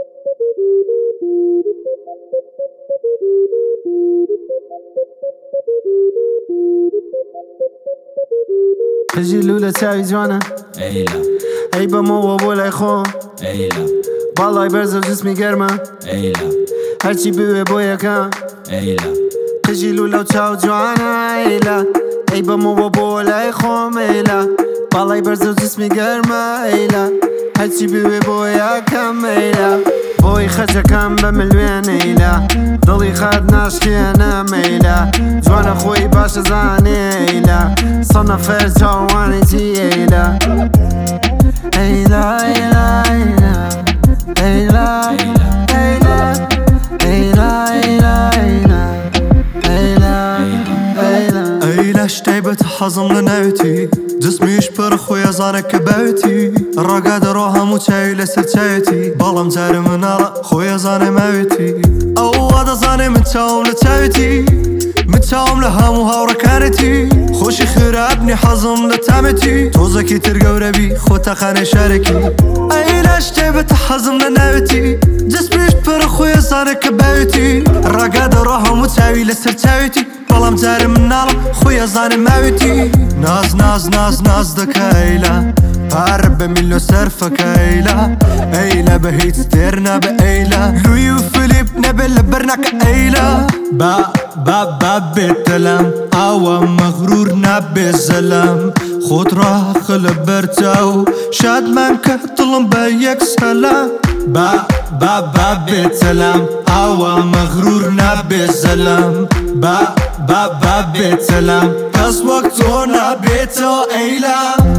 قژی لولە چاوی جوانە ئەیلا ئەی بەمەوە بۆ لای خۆم ئەیلا باڵای بەرزە و جسمی گەرمە ئەیلا هەرچی بوێ بۆ یەکەم ئەیلا قژی لولە و چاو جوانە ئەیلا ئەی بەمەوە بۆ لای خۆم ئەیلا باڵای بەرزە و جسمی گەرمە ئەیلا هەرچی بوێ بۆ یەکەم ئەیلا بۆی خەجەکەم بە ملوێن ئەیلا دڵی خەت ناشکێنە مەیلا جوانە خۆی باشە زانێ ئەیلا سەنە فێر چاوانێتی ئەیلا ئەیلا ئەیلا ئەیلا ئەیلا ئەیلا ئەیلا ئەیلا ئەیلا ئەیلا ئەیلا ئەیلا شتای بەت حەزم لە ناوێتی جسمیش پڕ خۆی زانە کە باوێتی ڕاگا دەڕۆ هەموو چاوی لەسەر چاوێتی بەڵام جارە مناڵە خۆی زانێ ماوێتی ئەو وا دەزانێ من چاوم لە چاوێتی من چاوم لە هەموو هاوڕەکانێتی خۆشی خراپنی حەزم لە تامێتی تۆزەکی تر گەورەبی خۆتەخانەی شارێکی ئەیلا شتای بەت حەزم لە ناوێتی جسمیش پڕ خۆی زانە کە باوێتی ڕاگا دەڕۆ هەموو چاوی لەسەر چاوێتی بەڵام جارە مناڵە خۆی زانێ ماوێتی ناز ناز ناز ناز دەکە ئەیلا پار بە میلۆ سەرفەکە ئەیلا ئەیلا بە هیچ تێر نابە ئەیلا لوی و فلیپ نەبێت لە بەرناکە ئەیلا با بێتەلەم ئاوە مەغرور نابێ زەلەم خۆت ڕاخە لە بەرچاو شادمان کە دڵم بە یەک سەلام با بێتەلەم ئاوە مەغرور نابێ زەلەم با بێتەلەم کەس وەک تۆ نابێتەوە ئەیلا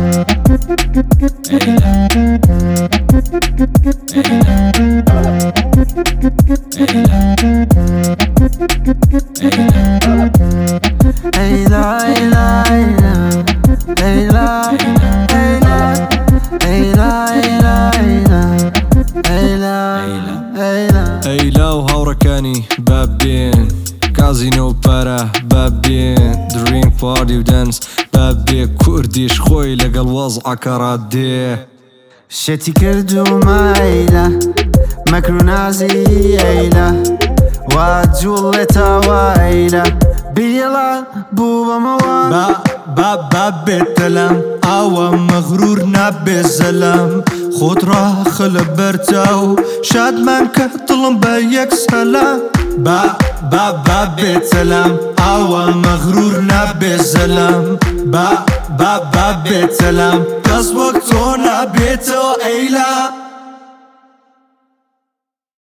ئەیلا ئەیلا ئەیلا ئەیلا ئەیلا ئەیلا ئەیلا ئەیلا ئەیلا ئەیلا و هاوڕەکانی بابێن کازینۆ و پارە بابێن درینگ پارتی و دەنس بابێ کوردیش خۆی لەگەڵ وەزعەکە ڕادێ شێتی کردومە ئەیلا مەکر و نازی ئەیلا وا جوڵێتەوە ئەیلا بیڵە بوو بەمەوە با بێتەلەم ئاوە مەغرور نابێ زەلەم خۆت ڕاخە لە بەرچاو شادمان کە دڵم بە یەک سەلام با بێتەلەم ئاوە مەغرور نابێ زەلەم با بێتەلەم کەس وەک تۆ نابێتەوە ئەیلا